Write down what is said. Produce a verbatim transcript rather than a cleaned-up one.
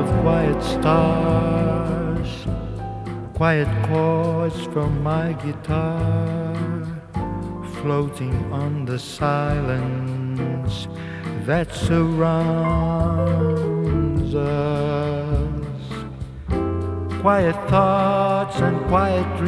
of quiet stars, quiet chords from my guitar, floating on the silence that surrounds us. Quiet thoughts and quiet dreams